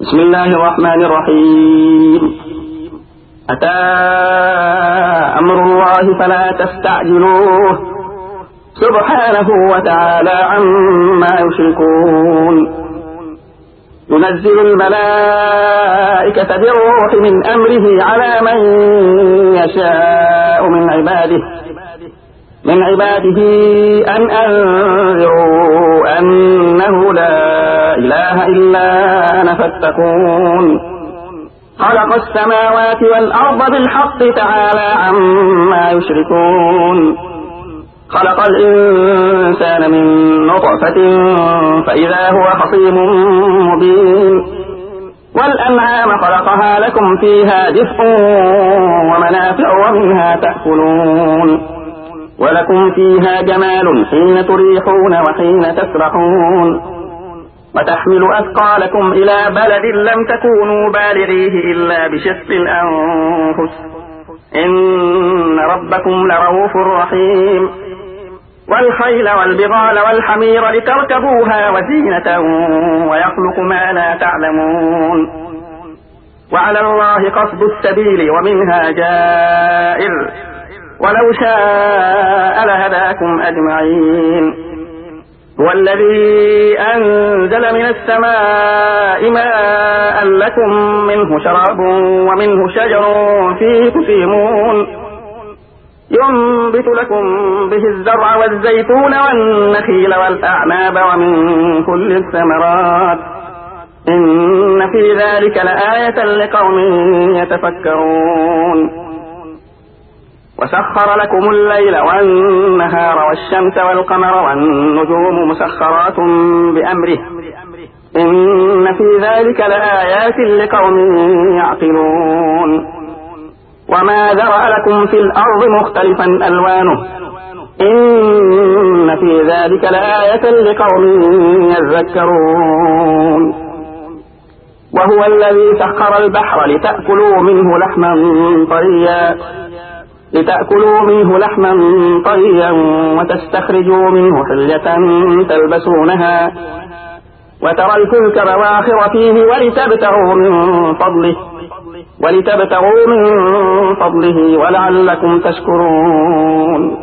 بسم الله الرحمن الرحيم. أتى أمر الله فلا تستعجلوه سبحانه وتعالى عما يشركون. ينزل الملائكة بالروح من أمره على من يشاء من عباده أن أنذروا أنه لا إله إلا أنا فاتقون. خلق السماوات والأرض بالحق تعالى عما يشركون. خلق الإنسان من نطفة فإذا هو خصيم مبين. والأنعام خلقها لكم فيها دفء ومنافع ومنها تأكلون. ولكم فيها جمال حين تريحون وحين تسرحون. وتحمل أثقالكم إلى بلد لم تكونوا بالغيه إلا بشق الأنفس إن ربكم لرؤوف رحيم. والخيل والبغال والحمير لتركبوها وزينة ويخلق ما لا تعلمون. وعلى الله قصد السبيل ومنها جائر ولو شاء لهداكم أجمعين. هو الذي أنزل من السماء ماء لكم منه شراب ومنه شجر فيه تسيمون. ينبت لكم به الزرع والزيتون والنخيل والأعناب ومن كل الثمرات إن في ذلك لآية لقوم يتفكرون. وسخر لكم الليل والنهار والشمس والقمر والنجوم مسخرات بأمره إن في ذلك لآيات لقوم يعقلون. وما ذرأ لكم في الأرض مختلفا ألوانه إن في ذلك لآية لقوم يذكرون. وهو الذي سخر البحر لتأكلوا منه لحما طريا وتستخرجوا منه حلية تلبسونها وترى الفلك مواخر فيه ولتبتغوا من فضله ولعلكم تشكرون.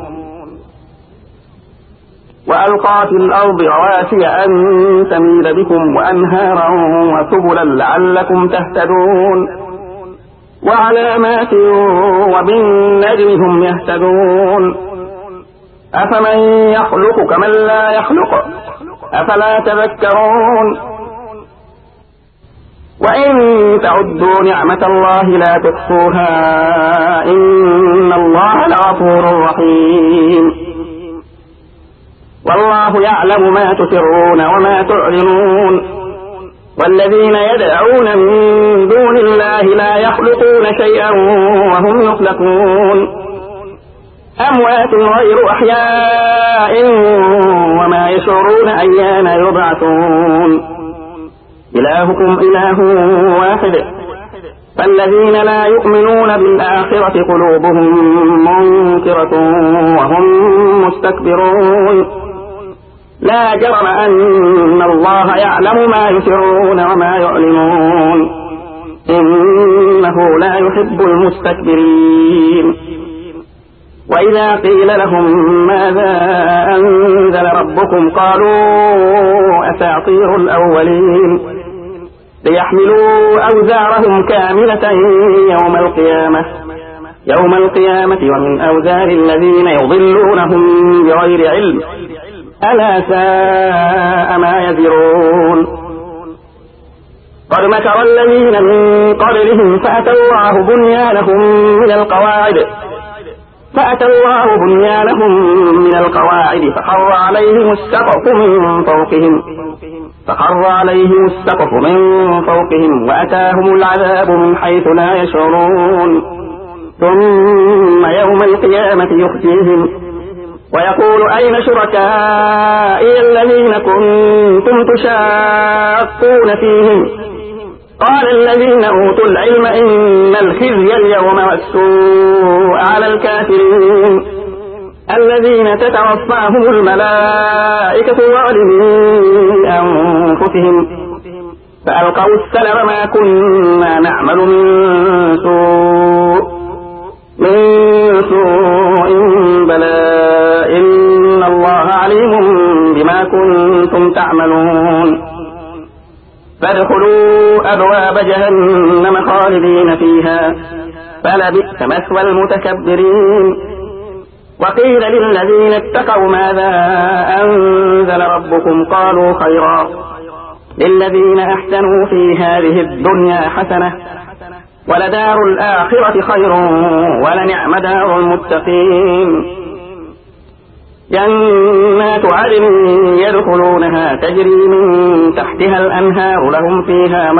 وألقى في الأرض رواسي أن تميد بكم وأنهارا وسبلا لعلكم تهتدون. وعلامات وبالنجم هم يهتدون. أفمن يخلق كمن لا يخلق أفلا تذكرون. وإن تعدوا نعمة الله لا تحصوها إن الله لغفور رحيم. والله يعلم ما تسرون وما تعلنون. والذين يدعون من دون الله لا يخلقون شيئا وهم يخلقون. أموات غير أحياء وما يشعرون أيان يبعثون. إلهكم إله واحد فالذين لا يؤمنون بالآخرة قلوبهم منكرة وهم مستكبرون. لا جرم أن الله يعلم ما يسرون وما يعلنون إنه لا يحب المستكبرين. وإذا قيل لهم ماذا أنزل ربكم قالوا أساطير الأولين ليحملوا أوزارهم كاملة يوم القيامة ومن أوزار الذين يضلونهم بغير علم ألا ساء ما يزرون. قد مكر الذين من قبلهم فأتى الله بنيانهم من القواعد فخر عليهم السقف من فوقهم وأتاهم العذاب من حيث لا يشعرون. ثم يوم القيامة يخزيهم ويقول أين شركائي الذين كنتم تشاقون فيهم قال الذين أوتوا العلم إن الخزي اليوم والسوء على الكافرين الذين تتوفاهم الملائكة ظالمي أنفسهم فألقوا السلم ما كنا نعمل من سوء بلى إن الله عليم بما كنتم تعملون فادخلوا أبواب جهنم خالدين فيها فلبئس مثوى المتكبرين وقيل للذين اتقوا ماذا أنزل ربكم قالوا خيرا للذين أحسنوا في هذه الدنيا حسنة ولدار الآخرة خير ولنعم دار المتقين جنات عدن يدخلونها تجري من تحتها الأنهار لهم فيها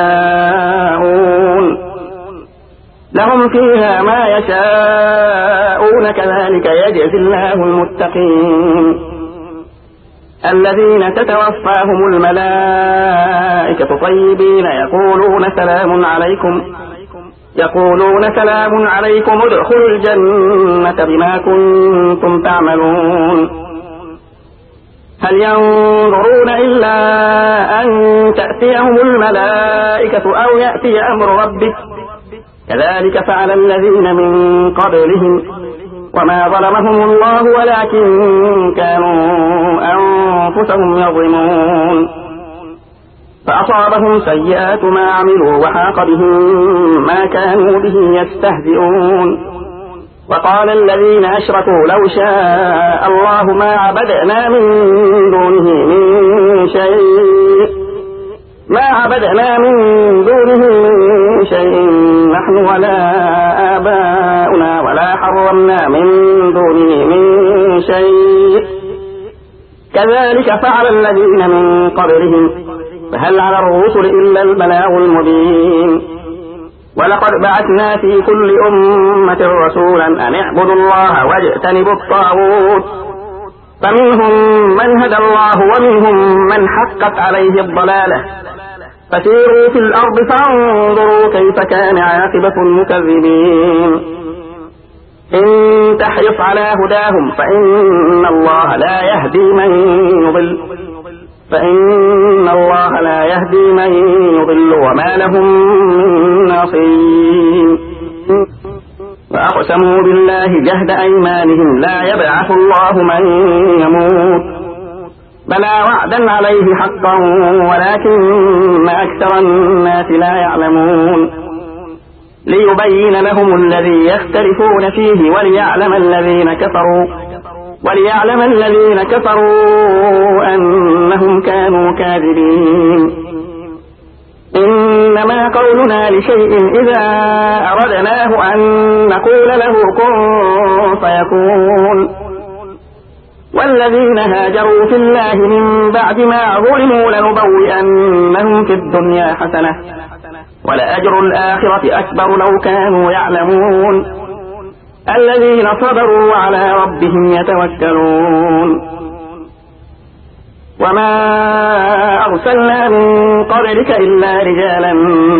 ما يشاءون كذلك يجزي الله المتقين الذين تتوفاهم الملائكة طيبين يقولون سلام عليكم ادخلوا الجنة بما كنتم تعملون هل ينظرون إلا أن تأتيهم الملائكة أو يأتي أمر ربك كذلك فعل الذين من قبلهم وما ظلمهم الله ولكن كانوا أنفسهم يظلمون فأصابهم سيئات ما عملوا وحاق بهم ما كانوا به يستهزئون وقال الذين أشركوا لو شاء الله ما عبدنا من دونه من شيء نحن ولا آباؤنا ولا حرمنا من دونه من شيء كذلك فعل الذين من قبلهم فهل على الرسل إلا البلاغ المبين ولقد بعثنا في كل أمة رسولا أن اعبدوا الله واجتنبوا الطاغوت فمنهم من هدى الله ومنهم من حقت عليه الضلالة فسيروا في الأرض فانظروا كيف كان عاقبة المكذبين إن تحرص على هداهم فإن الله لا يهدي من يضل وما لهم من ناصرين وأقسموا بالله جهد أيمانهم لا يبعث الله من يموت بلى وعدا عليه حقا ولكن أكثر الناس لا يعلمون ليبين لهم الذي يختلفون فيه وليعلم الذين كفروا أنهم كانوا كاذبين إنما قولنا لشيء إذا أردناه أن نقول له كن فيكون والذين هاجروا في الله من بعد ما ظلموا لنبوئنهم في الدنيا حسنة ولأجر الآخرة أكبر لو كانوا يعلمون الذين صبروا وعلى ربهم يتوكلون وما أرسلنا من قبلك إلا رجالا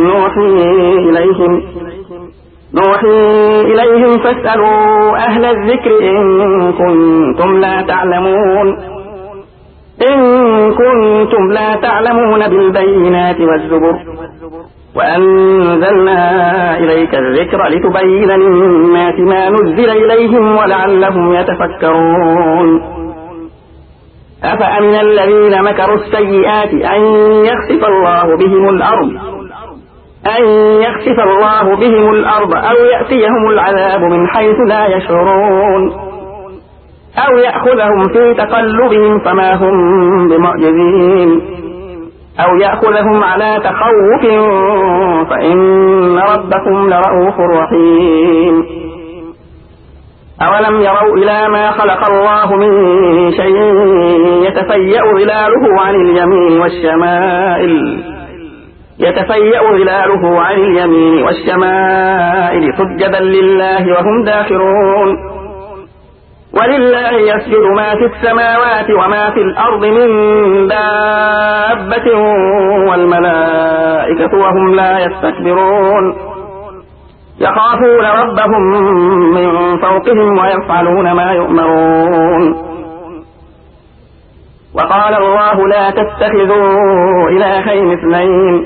نوحي إليهم فاسألوا أهل الذكر إن كنتم لا تعلمون بالبينات والزبر وأنزلنا إليك الذكر لتبين للناس ما نزل إليهم ولعلهم يتفكرون أفأمن الذين مكروا السيئات أن يخسف الله بهم الأرض أو يأتيهم العذاب من حيث لا يشعرون أو يأخذهم في تقلبهم فما هم بمعجزين أو يأخذهم على تخوف فإن ربكم لرؤوف رحيم أولم يروا إلى ما خلق الله من شيء يتفيأ ظلاله عن اليمين والشمائل سجدا لله وهم داخرون ولله يسجد ما في السماوات وما في الأرض من دابة والملائكة وهم لا يستكبرون يخافون ربهم من فوقهم ويفعلون ما يؤمرون وقال الله لا تتخذوا إلهين اثنين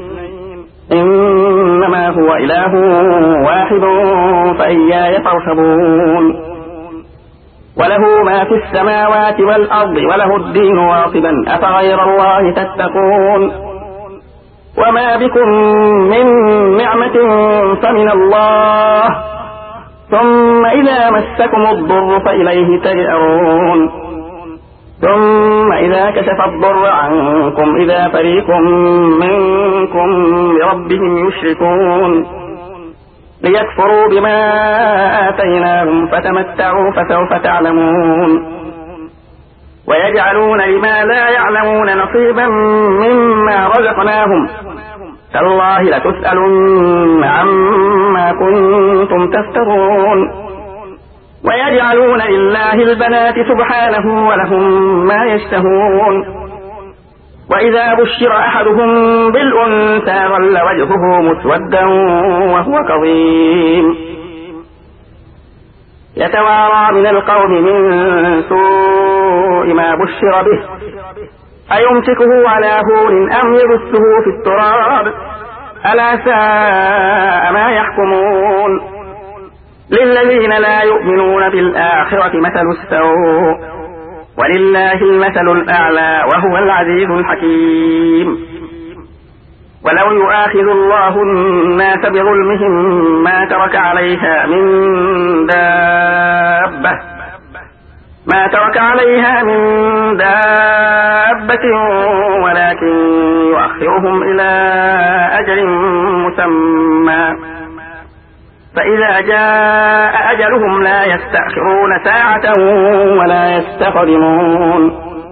إنما هو إله واحد فإياي فارهبون وله ما في السماوات والأرض وله الدين واصبا أفغير الله تتقون وما بكم من نعمة فمن الله ثم إذا مسكم الضر فإليه تجأرون ثم إذا كشف الضر عنكم إذا فريق منكم بربهم يشركون ليكفروا بما آتيناهم فتمتعوا فسوف تعلمون ويجعلون لما لا يعلمون نصيبا مما رزقناهم تالله لتسألن عما كنتم تفترون ويجعلون لله البنات سبحانه ولهم ما يشتهون وإذا بشر أحدهم بالأنثى ظل وجهه مسودا وهو كظيم يتوارى من القوم من سوء ما بشر به أيمسكه على هون أم يدسه في التراب ألا ساء ما يحكمون للذين لا يؤمنون بالآخرة مثل السوء ولله المثل الأعلى وهو العزيز الحكيم ولو يؤاخذ الله الناس بظلمهم ما ترك عليها من دابة ولكن يؤخرهم إلى أجل مسمى فإذا جاء أجلهم لا يستأخرون ساعة ولا يستقدمون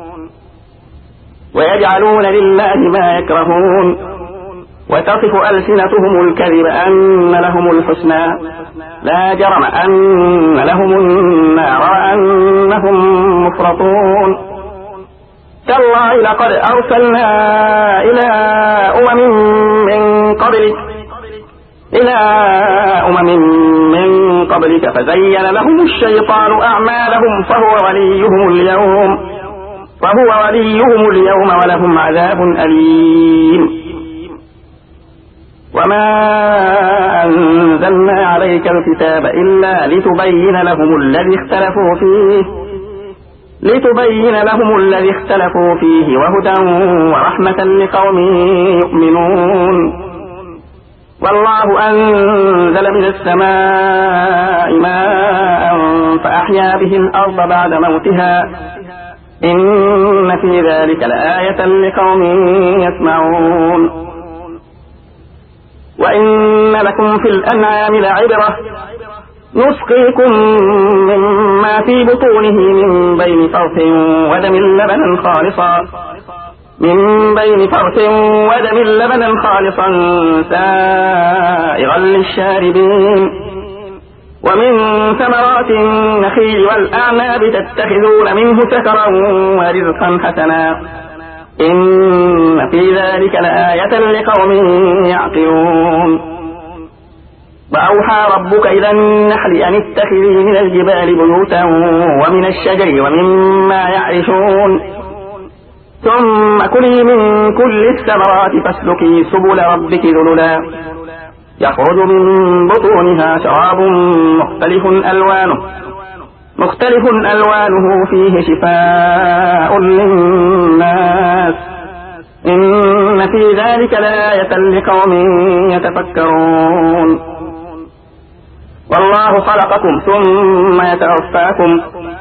ويجعلون لله ما يكرهون وتصف ألسنتهم الكذب أن لهم الحسنى لا جرم أن لهم النار وأنهم مفرطون تالله لقد أرسلنا إلى أمم من قبلك فزين لهم الشيطان أعمالهم فهو وليهم اليوم ولهم عذاب أليم وما أنزلنا عليك الكتاب إلا لتبين لهم الذي اختلفوا فيه وهدى ورحمة لقوم يؤمنون والله أنزل من السماء ماء فأحيا به الأرض بعد موتها إن في ذلك لآية لقوم يسمعون وإن لكم في الأنعام لعبرة نسقيكم مما في بطونه من بين فرث ودم لبنا خالصا سائغا للشاربين ومن ثمرات النخيل والأعناب تتخذون منه سكرا ورزقا حسنا إن في ذلك لآية لقوم يعقلون وأوحى ربك إلى النحل أن اتخذي من الجبال بيوتا ومن الشجر ومما يعرشون ثم كلي من كل الثمرات فاسلكي سبل ربك ذللا يخرج من بطونها شراب مختلف ألوانه فيه شفاء للناس إن في ذلك لآية لقوم يتفكرون والله خلقكم ثم يتوفاكم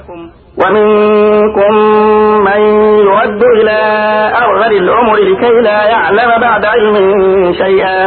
ومنكم من يرد إلى أرذل العمر لكي لا يعلم بعد علم شيئا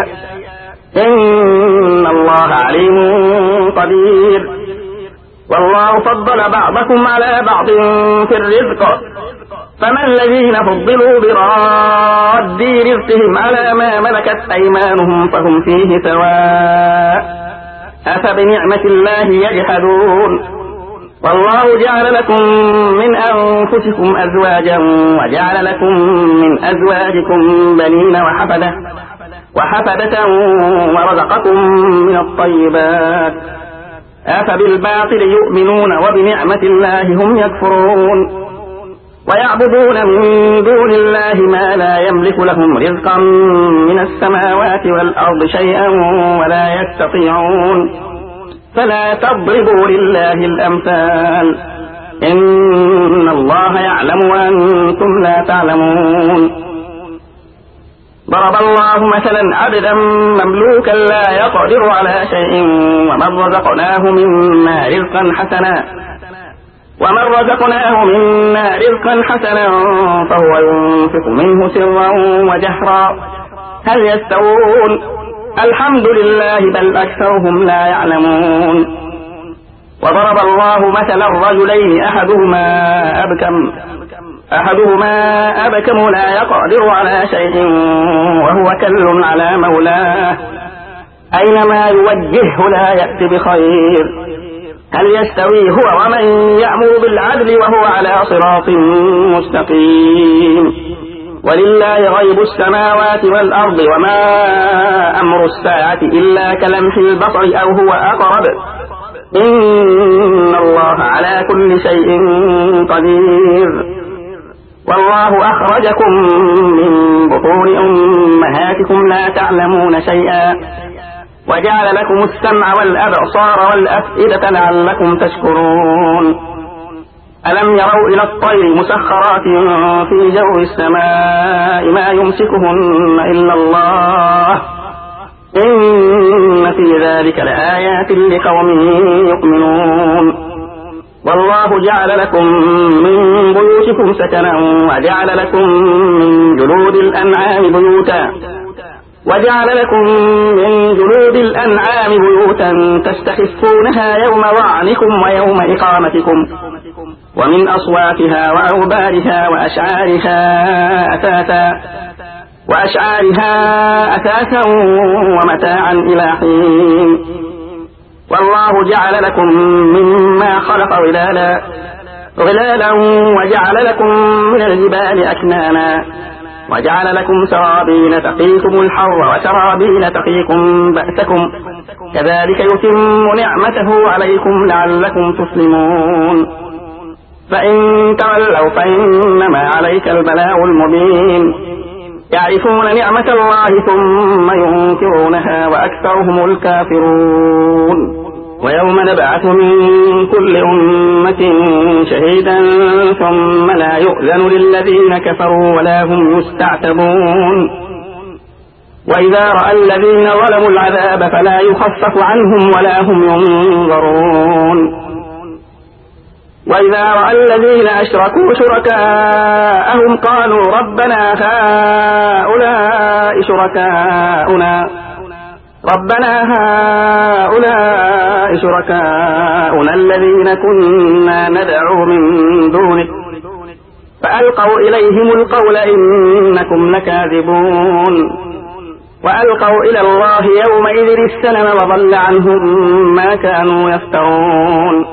إن الله عليم قدير والله فضل بعضكم على بعض في الرزق فما الذين فضلوا براد رزقهم على ما ملكت أيمانهم فهم فيه سواء أفبنعمة الله يجحدون والله جعل لكم من أنفسكم أزواجا وجعل لكم من أزواجكم بنين وحفدة ورزقكم من الطيبات أفبالباطل يؤمنون وبنعمة الله هم يكفرون ويعبدون من دون الله ما لا يملك لهم رزقا من السماوات والأرض شيئا ولا يستطيعون فلا تضربوا لله الأمثال إن الله يعلم وأنتم لا تعلمون ضرب الله مثلا عبدا مملوكا لا يقدر على شيء ومن رزقناه منا رزقا حسنا فهو ينفق منه سرا وجهرا هل يستوون الحمد لله بل أكثرهم لا يعلمون وضرب الله مثلا رجلين أحدهما أبكم لا يقدر على شيء وهو كل على مولاه أينما يوجهه لا يأتي بخير هل يستوي هو ومن يأمر بالعدل وهو على صراط مستقيم ولله غيب السماوات والأرض وما أمر الساعة إلا كلمح البصر أو هو أقرب إن الله على كل شيء قدير والله أخرجكم من بطون أمهاتكم لا تعلمون شيئا وجعل لكم السمع والأبصار والأفئدة لعلكم تشكرون ألم يروا إلى الطير مسخرات في جو السماء ما يمسكهن إلا الله إن في ذلك لآيات لقوم يؤمنون والله جعل لكم من بيوتكم سكنا وجعل لكم من جلود الأنعام بيوتا تستخفونها يوم ظعنكم ويوم إقامتكم ومن أصواتها وأوبارها وأشعارها أثاثا ومتاعا إلى حين والله جعل لكم مما خلق ظلالا وجعل لكم من الجبال أكنانا وجعل لكم سرابيل تقيكم الحر وسرابيل تقيكم بأسكم كذلك يتم نعمته عليكم لعلكم تسلمون فإن تولوا فإنما عليك البلاغ المبين يعرفون نعمة الله ثم ينكرونها وأكثرهم الكافرون ويوم نبعث من كل أمة شهيدا ثم لا يؤذن للذين كفروا ولا هم يستعتبون وإذا رأى الذين ظلموا العذاب فلا يخفف عنهم ولا هم ينظرون وإذا رأى الذين أشركوا شركاءهم قالوا ربنا هؤلاء شركاؤنا الذين كنا ندعو من دونك فألقوا إليهم القول إنكم لكاذبون وألقوا إلى الله يومئذ السلم وضل عنهم ما كانوا يفترون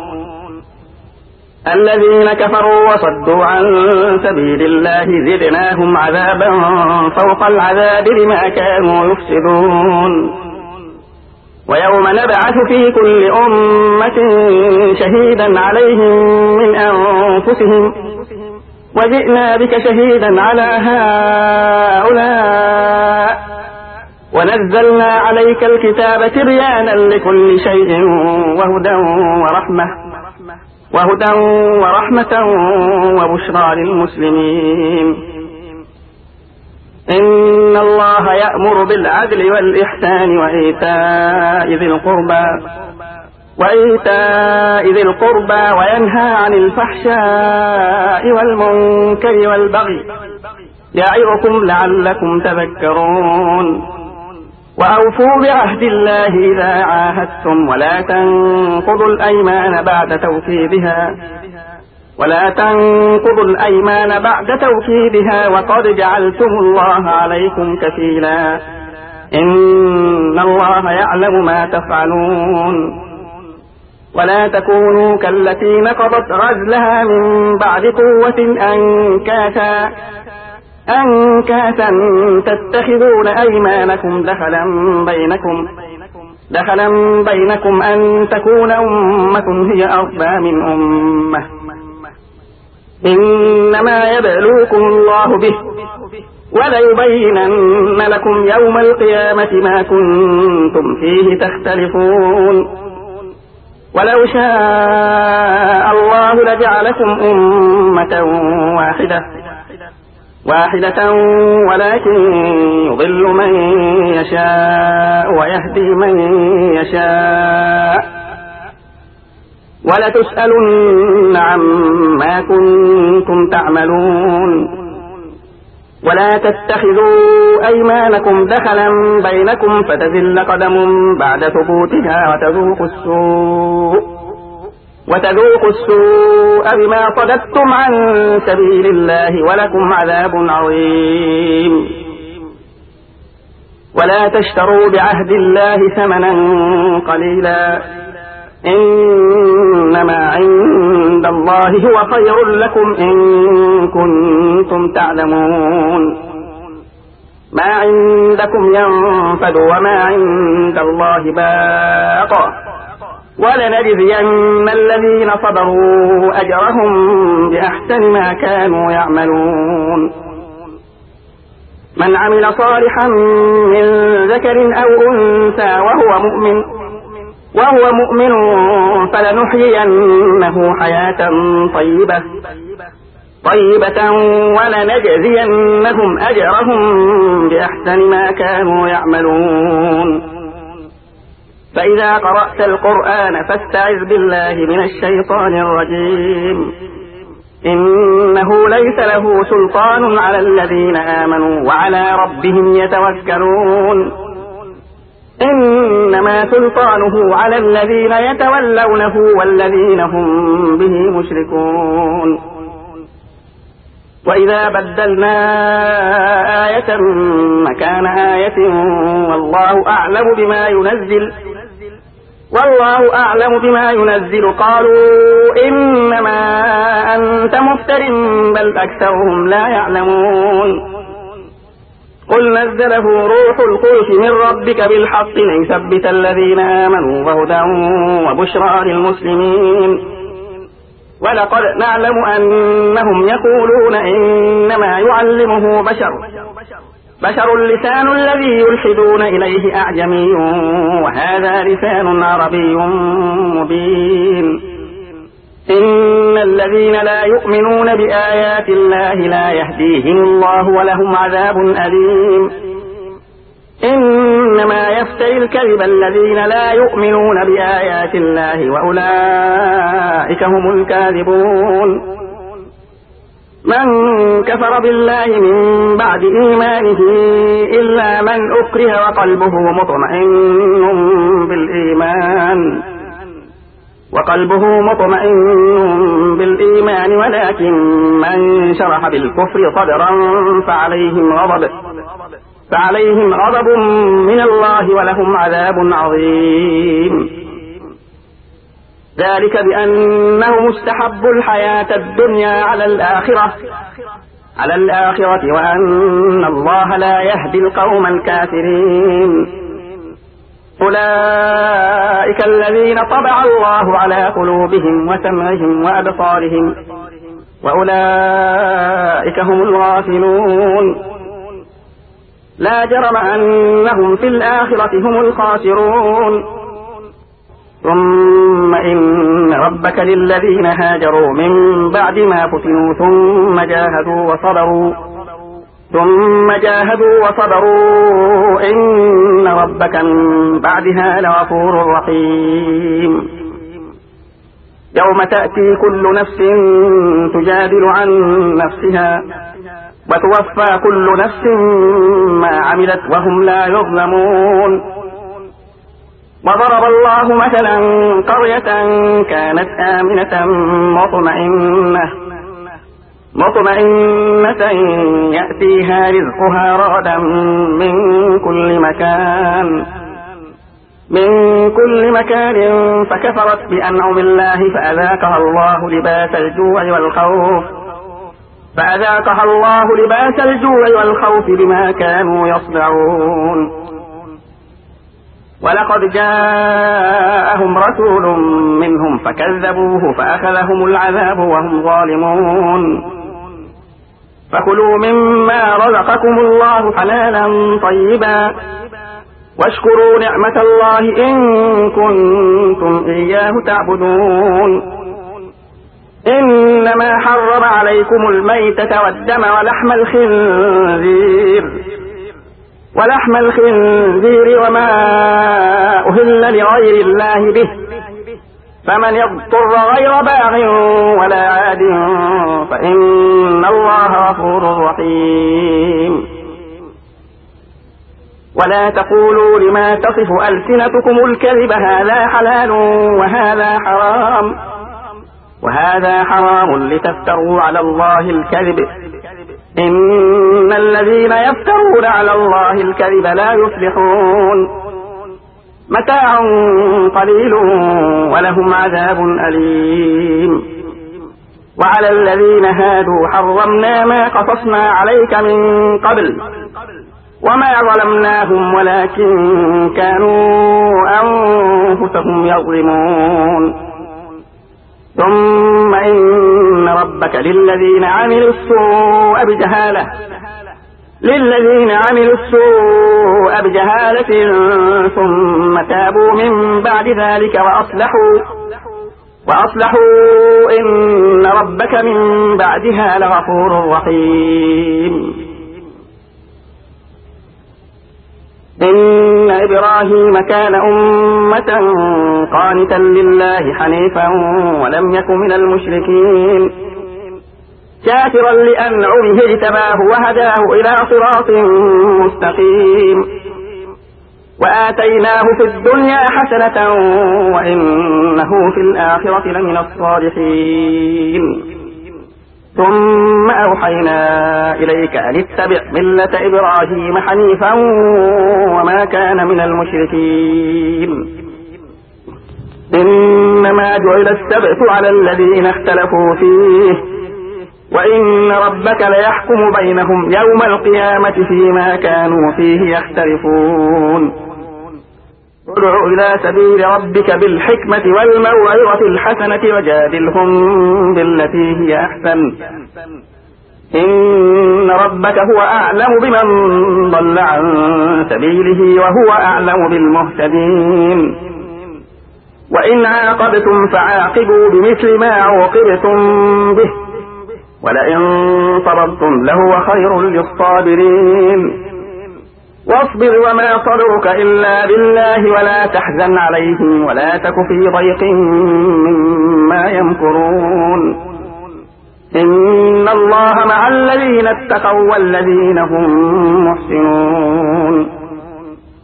الذين كفروا وصدوا عن سبيل الله زدناهم عذابا فوق العذاب بما كانوا يفسدون ويوم نبعث في كل أمة شهيدا عليهم من أنفسهم وجئنا بك شهيدا على هؤلاء ونزلنا عليك الكتاب تبيانا لكل شيء وهدى ورحمة وبشرى للمسلمين إن الله يأمر بالعدل والإحسان وإيتاء ذي القربى وينهى عن الفحشاء والمنكر والبغي يعظكم لعلكم تذكرون وأوفوا بعهد الله إذا عاهدتم ولا تنقضوا الأيمان بعد توكيدها وقد جعلتم الله عليكم كفيلا إن الله يعلم ما تفعلون ولا تكونوا كالتي نقضت غزلها من بعد قوة أنكاثا تتخذون أيمانكم دخلا بينكم أن تكون أمة هي أربى من أمة إنما يبلوكم الله به وليبينن لكم يوم القيامة ما كنتم فيه تختلفون ولو شاء الله لجعلكم أمة واحدة ولكن يضل من يشاء ويهدي من يشاء ولتسألن عما كنتم تعملون ولا تتخذوا أيمانكم دخلا بينكم فتزل قدم بعد ثبوتها وتذوقوا السوء بما صددتم عن سبيل الله ولكم عذاب عظيم ولا تشتروا بعهد الله ثمنا قليلا إنما عند الله هو خير لكم إن كنتم تعلمون ما عندكم ينفد وما عند الله باق ولنجزين الذين صبروا أجرهم بأحسن ما كانوا يعملون من عمل صالحا من ذكر أو أنثى وهو مؤمن فلنحيينه حياة طيبة ولنجزينهم أجرهم بأحسن ما كانوا يعملون فإذا قرأت القرآن فاستعذ بالله من الشيطان الرجيم إنه ليس له سلطان على الذين آمنوا وعلى ربهم يتوكلون إنما سلطانه على الذين يتولونه والذين هم به مشركون وإذا بدلنا آية مكان آية والله أعلم بما ينزل قالوا إنما أنت مفتر بل أكثرهم لا يعلمون قل نزله روح القدس من ربك بالحق ليثبت الذين آمنوا وهدى وبشرى للمسلمين ولقد نعلم أنهم يقولون إنما يعلمه بشر اللسان الذي يلحدون إليه أعجمي وهذا لسان عربي مبين إن الذين لا يؤمنون بآيات الله لا يهديهم الله ولهم عذاب أليم إنما يفتري الكذب الذين لا يؤمنون بآيات الله وأولئك هم الكاذبون من كفر بالله من بعد إيمانه إلا من أكره وقلبه مطمئن بالإيمان ولكن من شرح بالكفر صدرا فعليهم غضب من الله ولهم عذاب عظيم ذلك بأنهم استحبوا الحياة الدنيا على الآخرة وأن الله لا يهدي القوم الكافرين أولئك الذين طبع الله على قلوبهم وسمعهم وأبصارهم وأولئك هم الغافلون لا جرم أنهم في الآخرة هم الخاسرون ثم إن ربك للذين هاجروا من بعد ما فتنوا ثم جاهدوا وصبروا إن ربك من بعدها لغفور رحيم يوم تأتي كل نفس تجادل عن نفسها وتوفى كل نفس ما عملت وهم لا يظلمون وضرب الله مثلا قرية كانت آمنة مطمئنة يأتيها رزقها رغدا من كل مكان فكفرت بأنعم الله فأذاقها الله لباس الجوع والخوف بما كانوا يصنعون ولقد جاءهم رسول منهم فكذبوه فأخذهم العذاب وهم ظالمون فكلوا مما رزقكم الله حلالا طيبا واشكروا نعمة الله إن كنتم إياه تعبدون إنما حرم عليكم الميتة والدم ولحم الخنزير وما أهل لغير الله به فمن يضطر غير باغ ولا عاد فإن الله غفور رحيم ولا تقولوا لما تصف ألسنتكم الكذب هذا حلال وهذا حرام لتفتروا على الله الكذب إن الذين يفترون على الله الكذب لا يفلحون متاع قليل ولهم عذاب أليم وعلى الذين هادوا حرمنا ما قصصنا عليك من قبل وما ظلمناهم ولكن كانوا أنفسهم يظلمون ثم إن ربك للذين عملوا السوء بجهالة ثم تابوا من بعد ذلك وأصلحوا إن ربك من بعدها لغفور رحيم إن إبراهيم كان أمة قانتا لله حنيفا ولم يك من المشركين شاكرا لأنعمه اجتباه وهداه إلى صراط مستقيم وآتيناه في الدنيا حسنة وإنه في الآخرة لمن الصالحين ثم أوحينا إليك أن اتبع ملة إبراهيم حنيفا وما كان من المشركين إنما جعل السبت على الذين اختلفوا فيه وإن ربك ليحكم بينهم يوم القيامة فيما كانوا فيه يختلفون ادع إلى سبيل ربك بالحكمة والموعظة الحسنة وجادلهم بالتي هي أحسن إن ربك هو أعلم بمن ضل عن سبيله وهو أعلم بالمهتدين وإن عاقبتم فعاقبوا بمثل ما عوقبتم به ولئن صبرتم لهو خير للصابرين واصبر وما صبرك إلا بالله ولا تحزن عليهم ولا تك في ضيق مما يمكرون إن الله مع الذين اتقوا والذين هم محسنون